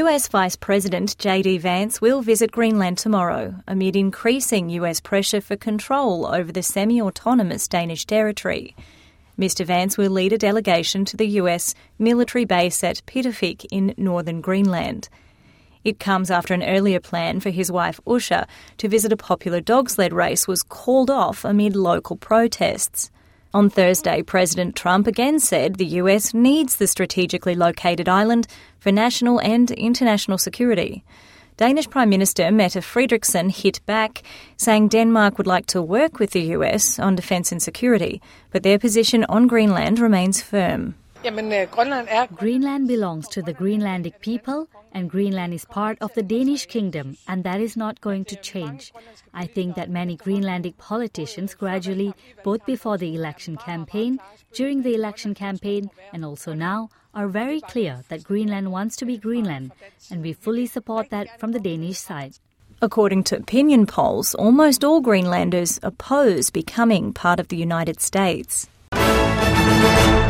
US Vice President JD Vance will visit Greenland tomorrow amid increasing US pressure for control over the semi-autonomous Danish territory. Mr Vance will lead a delegation to the US military base at Pittafik in northern Greenland. It comes after an earlier plan for his wife Usha to visit a popular dog sled race was called off amid local protests. On Thursday, President Trump again said the US needs the strategically located island for national and international security. Danish Prime Minister Mette Frederiksen hit back, saying Denmark would like to work with the US on defence and security, but their position on Greenland remains firm. Greenland belongs to the Greenlandic people, and Greenland is part of the Danish kingdom, and that is not going to change. I think that many Greenlandic politicians gradually, both before the election campaign, during the election campaign, and also now, are very clear that Greenland wants to be Greenland, and we fully support that from the Danish side. According to opinion polls, almost all Greenlanders oppose becoming part of the United States.